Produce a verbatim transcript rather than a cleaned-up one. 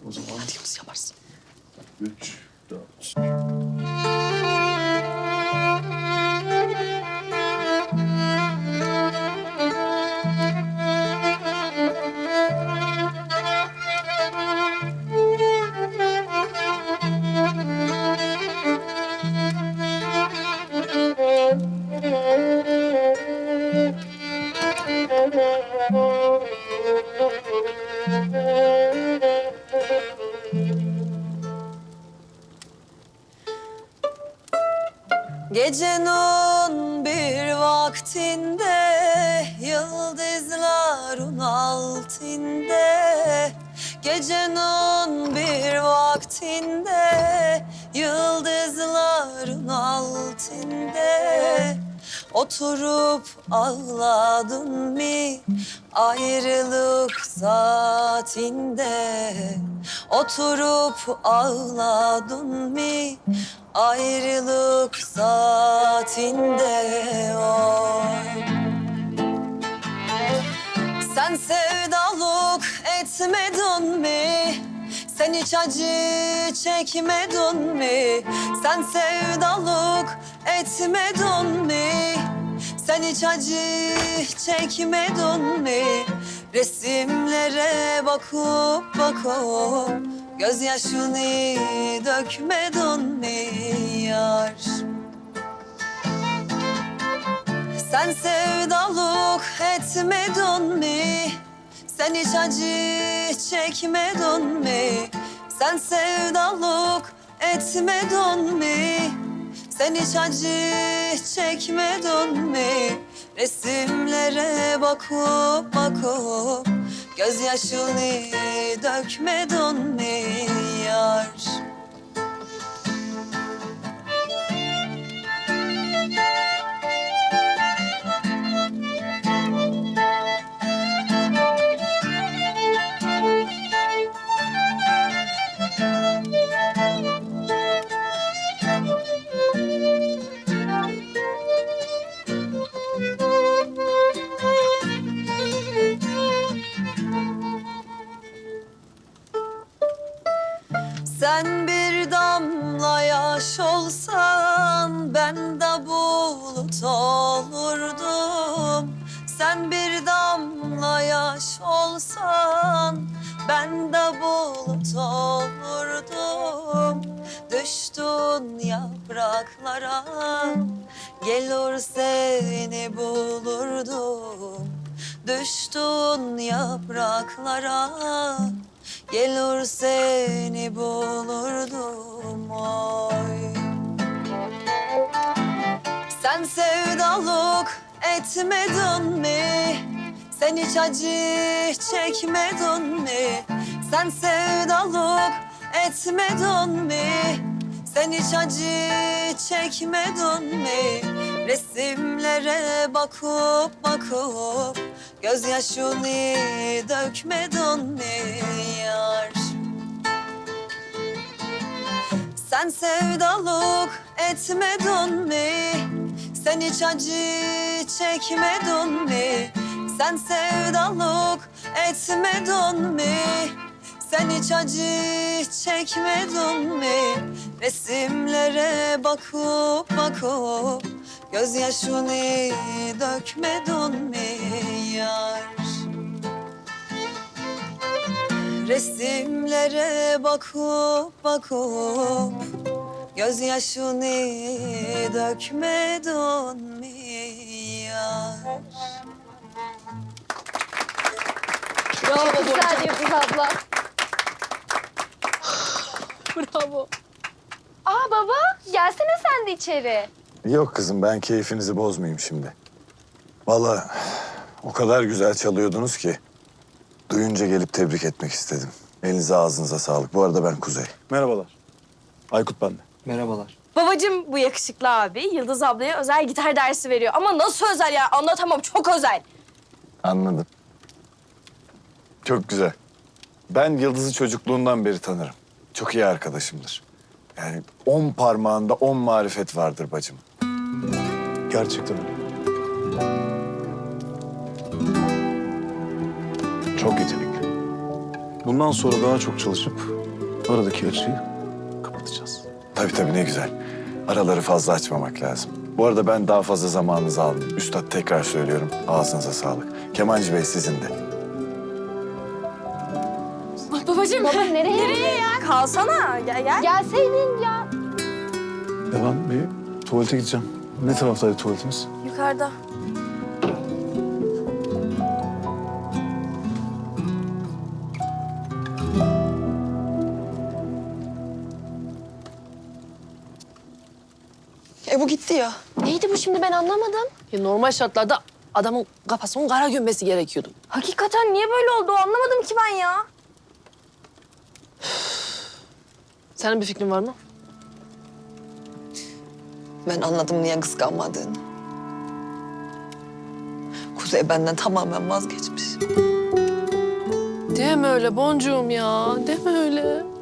o zaman. Hadi Yıldız yaparsın. Üç, dört. Gecenin bir vaktinde yıldızların altında, gecenin bir vaktinde yıldızların altında oturup ağladın mı ayrılık saatinde? Oturup ağladın mı ayrılık saatinde? Oy. Sen sevdalık etmedin mi? Sen hiç acı çekmedin mi? Sen sevdalık etmedin mi? Sen hiç acı çekmedin mi? Resimlere bakıp bakıp gözyaşını dökmedin mi yar? Sen sevdalık etmedin mi? Sen hiç acı çekmedin mi? Sen sevdalık etmedin mi? Sen hiç acı çekmedin mi? Resimlere bakıp bakıp gözyaşını dökmedin mi yar? Sen bir damla yaş olsan ben de bulut olurdum. Sen bir damla yaş olsan ben de bulut olurdum. Düştün yapraklara gelir seni bulurdum. Düştün yapraklara gelir seni bulurdum oy. Sen sevdalık etmedin mi? Sen hiç acı çekmedin mi? Sen sevdalık etmedin mi? Sen hiç acı çekmedin mi? Resimlere bakıp bakıp gözyaşını dökmedin mi yar? Sen sevdalık etmedin mi? Sen hiç acı çekmedin mi? Sen sevdalık etmedin mi? Sen hiç acı çekmedin mi? Resimlere bakıp bakıp gözyaşını dökmedin mi yar? Resimlere bakıp bakıp gözyaşını dökmedin mi yar? Bravo Güzel Bonca. Yıldız abla. Bravo. Aa baba, gelsene sen de içeri. Yok kızım, ben keyfinizi bozmayayım şimdi. Vallahi o kadar güzel çalıyordunuz ki duyunca gelip tebrik etmek istedim. Elinize ağzınıza sağlık. Bu arada ben Kuzey. Merhabalar. Aykut ben de. Merhabalar. Babacığım bu yakışıklı abi Yıldız ablaya özel gitar dersi veriyor. Ama nasıl özel ya? Anlatamam, çok özel. Anladım. Çok güzel. Ben Yıldız'ı çocukluğundan beri tanırım. Çok iyi arkadaşımdır. Yani on parmağında on marifet vardır bacım. Gerçekten öyle. Çok yetenekli. bundan sonra daha çok çalışıp aradaki açıyı kapatacağız. Tabii tabii ne güzel. Araları fazla açmamak lazım. Bu arada ben daha fazla zamanınızı almayayım. Üstad tekrar söylüyorum. Ağzınıza sağlık. Kemancı Bey sizin de. Bak babacığım. Baba nereye? Nereye ya? Kalsana. Gel gel. Gelseydin ya. Ya ben bir tuvalete gideceğim. Ne taraftaydı tuvaletimiz? Yukarıda. E bu gitti ya. Neydi bu şimdi ben anlamadım. Ya normal şartlarda adamın kafasını kara gömmesi gerekiyordu. Hakikaten niye böyle oldu anlamadım ki ben ya. Senin bir fikrin var mı? Ben anladım niye kıskanmadığını. Kuzey benden tamamen vazgeçmiş. Deme öyle boncuğum ya. Deme öyle.